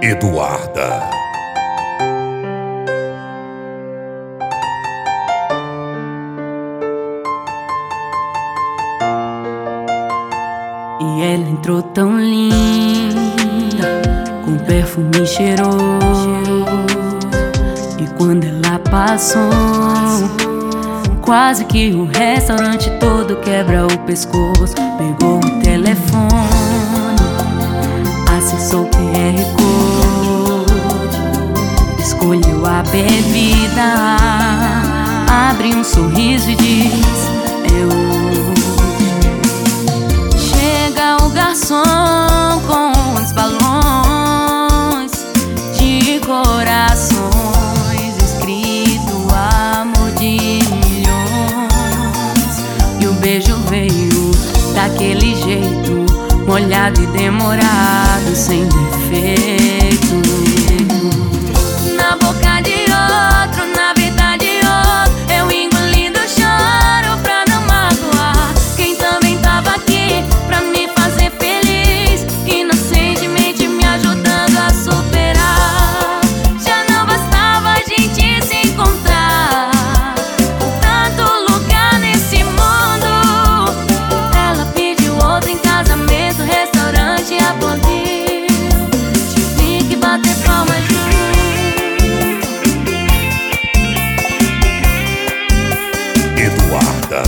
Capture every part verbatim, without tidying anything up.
Eduarda. E ela entrou tão linda, com perfume cheiroso. E quando ela passou, quase que o restaurante todo quebra o pescoço. Pegou o telefone, acessou o Q R Code, escolheu a bebida, abre um sorriso e diz: é hoje. Chega o garçom com os balões de corações, escrito amor de milhões. E o beijo veio daquele jeito, molhado e demorado, sem defeito. Na boca de outro, na vida de outro, eu engolindo o choro pra não magoar quem também tava aqui pra me fazer feliz, inocentemente me ajudando a superar. Já não bastava a gente se encontrar, com tanto lugar nesse mundo. Ela pediu outro em casamento, restaurante aplaudiu. Tive que bater palmas junto. Eduarda.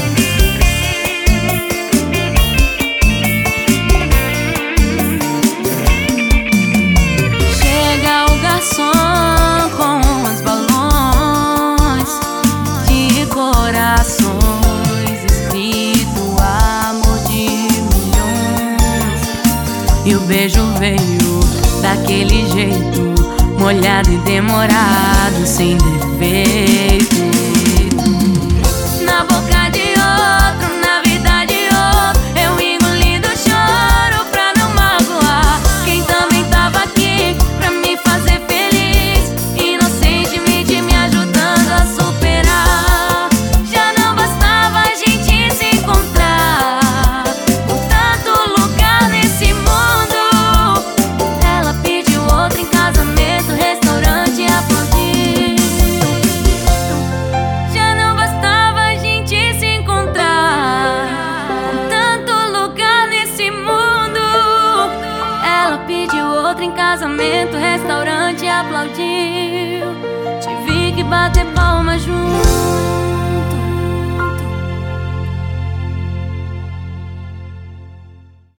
Chega o garçom com os balões de corações, escrito amor de milhões. E o beijo veio daquele jeito, molhado e demorado, sem defeito. Na boca de outro, na vida de outro, eu engolindo o choro pra não magoar quem também tava aqui pra me fazer feliz, inocentemente me ajudando a superar. Já não bastava a gente se encontrar, com tanto lugar nesse mundo. Ela pediu outro em casamento, restaurante aplaudiu. Já não bastava a gente se encontrar, com tanto lugar nesse mundo. Ela pediu outro em casamento, restaurante aplaudiu. Tive que bater palmas junto.